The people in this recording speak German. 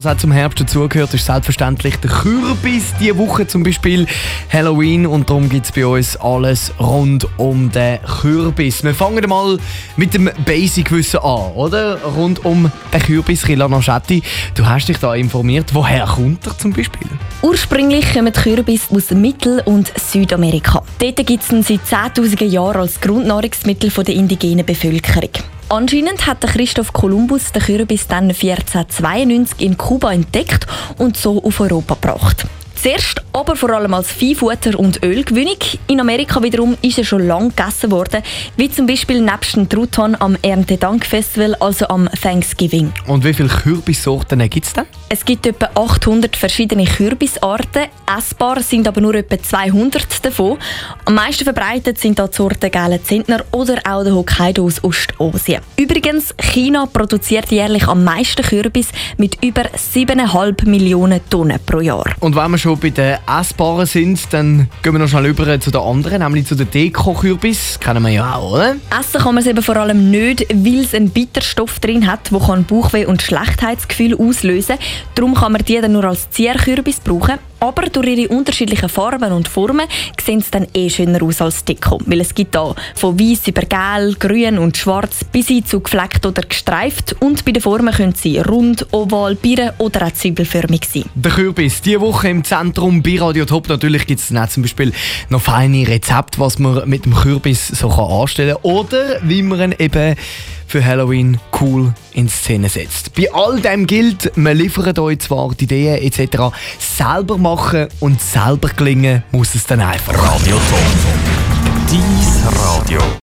Was auch zum Herbst dazugehört, ist selbstverständlich der Kürbis. Diese Woche zum Beispiel Halloween und darum gibt es bei uns alles rund um den Kürbis. Wir fangen mal mit dem Basic-Wissen an, oder? Rund um den Kürbis. Rila Naschetti, du hast dich da informiert. Woher kommt er zum Beispiel? Ursprünglich kommen Kürbis aus Mittel- und Südamerika. Dort gibt es ihn seit 10'000 Jahren als Grundnahrungsmittel der indigenen Bevölkerung. Anscheinend hat Christoph Kolumbus den Kürbis dann 1492 in Kuba entdeckt und so auf Europa gebracht. Zuerst aber vor allem als Viehfutter und Ölgewinnung. In Amerika wiederum ist er schon lange gegessen worden, wie zum Beispiel nebst dem Truthahn am Erntedankfestival, also am Thanksgiving. Und wie viele Kürbissorten gibt es denn? Es gibt etwa 800 verschiedene Kürbisarten. Essbar sind aber nur etwa 200 davon. Am meisten verbreitet sind da die Sorten Gelner Zentner oder auch der Hokkaido aus Ostasien. Übrigens, China produziert jährlich am meisten Kürbis mit über 7,5 Millionen Tonnen pro Jahr. Und wenn wir schon bei den Essbaren sind, dann gehen wir noch schnell über zu den anderen, nämlich zu den Deko-Kürbis. Kennen wir ja auch, oder? Essen kann man es eben vor allem nicht, weil es einen Bitterstoff drin hat, der Bauchweh und Schlechtheitsgefühl auslösen kann. Darum kann man die dann nur als Zierkürbis brauchen. Aber durch ihre unterschiedlichen Farben und Formen sehen sie dann schöner aus als Deko. Weil es gibt da von weiß über gelb, grün und schwarz bis hin zu gefleckt oder gestreift. Und bei den Formen können sie rund, oval, birnen oder auch zwiebelförmig sein. Der Kürbis, diese Woche im Zentrum bei Radio Top. Natürlich gibt es dann auch zum Beispiel noch feine Rezepte, was man mit dem Kürbis so anstellen kann. Oder wie man ihn eben für Halloween cool in Szene setzt. Bei all dem gilt, wir liefern euch zwar die Ideen etc. selber machen und selber gelingen muss es dann einfach. Radio Top. Dies Radio.